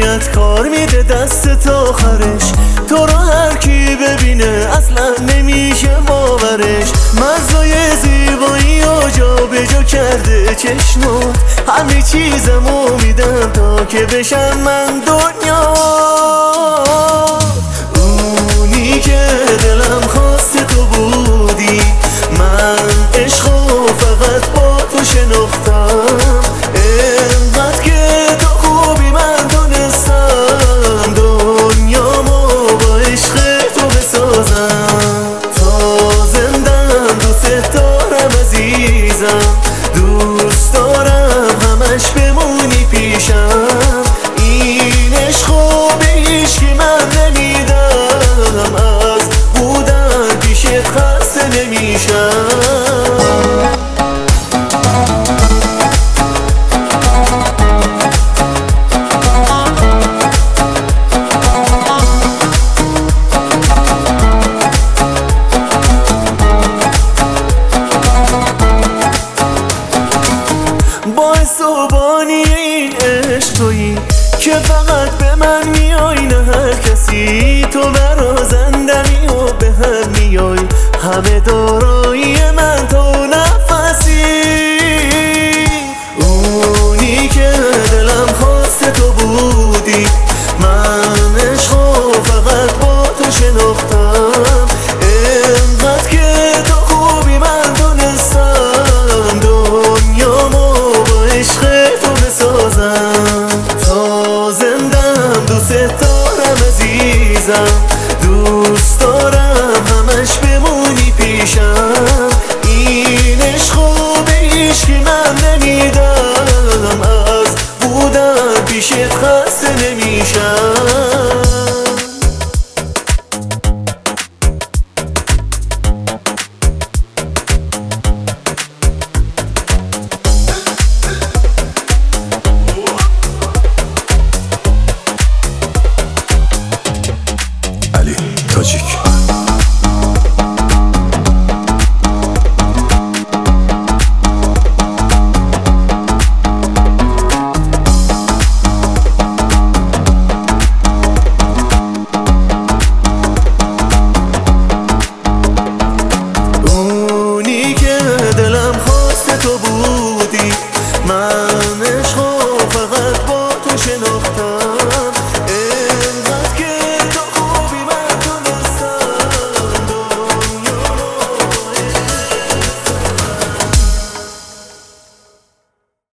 میاد کار میده دست تا آخرش. تو رو هر کی ببینه اصلا نمیشه باورش. مزای زیبایی و جا به جا کرده چشمات، همه چیزمو میدم تا که بشم من دنیا. اونی که دلم خواست تو بودی، من عشقو فقط با تو شناختم. انقدر که تو خوبی من دونستم دنیامو با عشق تو بسازم. تا زندم دوست دارم عزیزم، دوست دارم همش بمونی پیشم. این عشقو به هیچکی من نمیدم، از بودن پیشت خسته نمیشم. باعث و بانی این عشق تویی که فقط به من میای نه هر کسی. تو برازندمی و به هم میای، همه دارایی من تو نفسی. اونی که دلم خواست تو بودی، من عشقو فقط با تو شناختم. انقدر که تو خوبی من دونستم دنیامو با عشق تو بسازم. تا زندم دوست دارم عزیزم، دوست دارم همش بمونی پیشم. این عشقو به هیچکی من نمیدم، از بودن پیشت خسته نمیشم. علی تاجیک